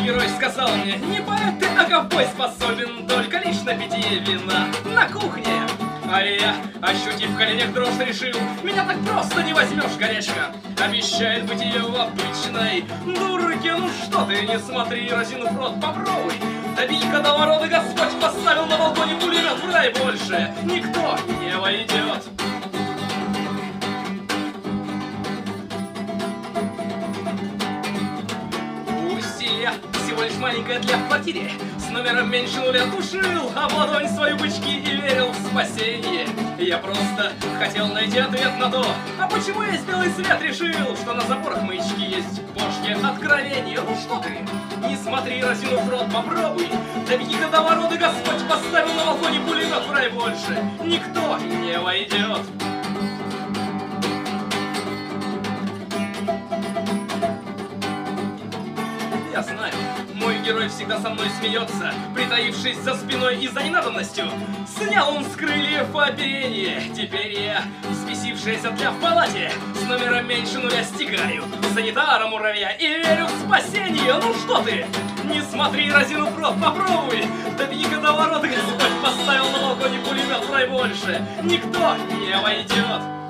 герой сказал мне: не поэт ты, а ковбой способен только лишь на питье вина на кухне. А я, ощутив в коленях дрожь, решил: меня так просто не возьмешь, горячка. Обещает быть ее обычной дурке. Ну что ты, не смотри, разинув рот, попробуй. До великого рода Господь поставил на балконе пулемет. В рай больше никто не войдет. Устье всего лишь маленькая для в квартире, с номером меньше нуля душил об ладонь свою бычки и верил в спасение. Я просто хотел найти ответ на то, а почему есть белый свет, решил, что на заборах маячки есть божье откровение. Ну что ты, не смотри, разинув рот, попробуй. До великого рода Господь поставил на балконе пулемет. В рай больше никто не войдет. Я знаю, мой герой всегда со мной смеется, притаившись за спиной и за ненадобностью. Снял он с крыльев оперение. Теперь я, взбесившаяся для в палате, с номером меньше нуля стигаю санитара муравья и верю в спасение. Ну что ты, не смотри, разинув рот, попробуй. До великого рода Господь поставил на балконе пулемет. В рай больше никто не войдет.